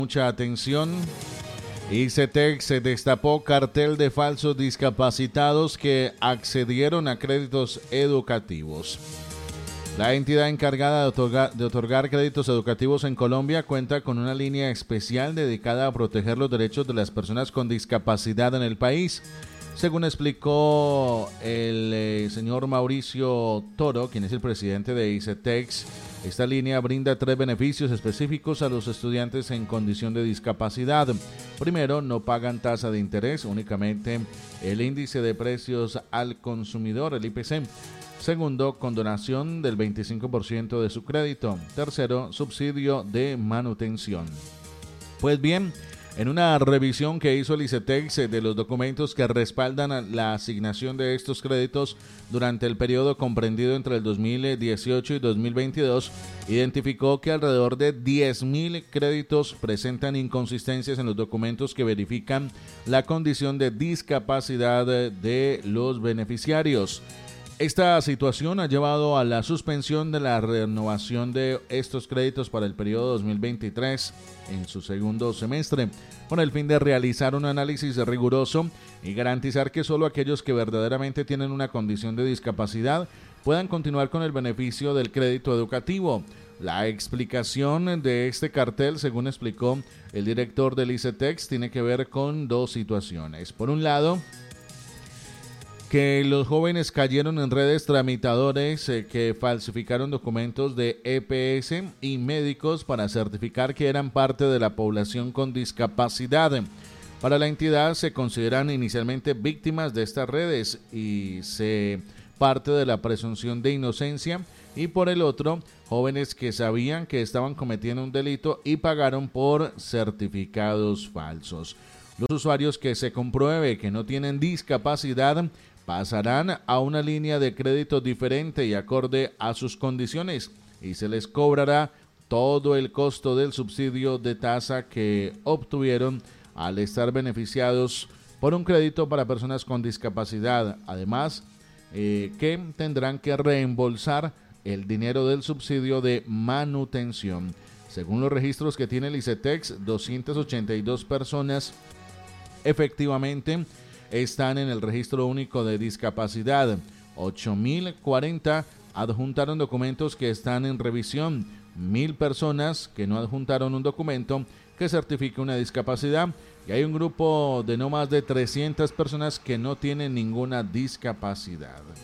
Mucha atención. ICETEX se destapó cartel de falsos discapacitados que accedieron a créditos educativos. La entidad encargada de otorgar créditos educativos en Colombia cuenta con una línea especial dedicada a proteger los derechos de las personas con discapacidad en el país. Según explicó el señor Mauricio Toro, quien es el presidente de ICETEX, esta línea brinda 3 beneficios específicos a los estudiantes en condición de discapacidad. Primero, no pagan tasa de interés, únicamente el índice de precios al consumidor, el IPC. Segundo, condonación del 25% de su crédito. Tercero, subsidio de manutención. Pues bien, en una revisión que hizo el ICETEX de los documentos que respaldan la asignación de estos créditos durante el periodo comprendido entre el 2018 y 2022, identificó que alrededor de 10.000 créditos presentan inconsistencias en los documentos que verifican la condición de discapacidad de los beneficiarios. Esta situación ha llevado a la suspensión de la renovación de estos créditos para el periodo 2023 en su segundo semestre, con el fin de realizar un análisis riguroso y garantizar que solo aquellos que verdaderamente tienen una condición de discapacidad puedan continuar con el beneficio del crédito educativo. La explicación de este cartel, según explicó el director del ICETEX, tiene que ver con 2 situaciones. Por un lado, que los jóvenes cayeron en redes tramitadores que falsificaron documentos de EPS y médicos para certificar que eran parte de la población con discapacidad. Para la entidad se consideran inicialmente víctimas de estas redes y se parte de la presunción de inocencia, y por el otro, jóvenes que sabían que estaban cometiendo un delito y pagaron por certificados falsos. Los usuarios que se compruebe que no tienen discapacidad pasarán a una línea de crédito diferente y acorde a sus condiciones, y se les cobrará todo el costo del subsidio de tasa que obtuvieron al estar beneficiados por un crédito para personas con discapacidad. Además, que tendrán que reembolsar el dinero del subsidio de manutención. Según los registros que tiene el ICETEX, 282 personas efectivamente están en el registro único de discapacidad. 8.040 adjuntaron documentos que están en revisión. 1.000 personas que no adjuntaron un documento que certifique una discapacidad. Y hay un grupo de no más de 300 personas que no tienen ninguna discapacidad.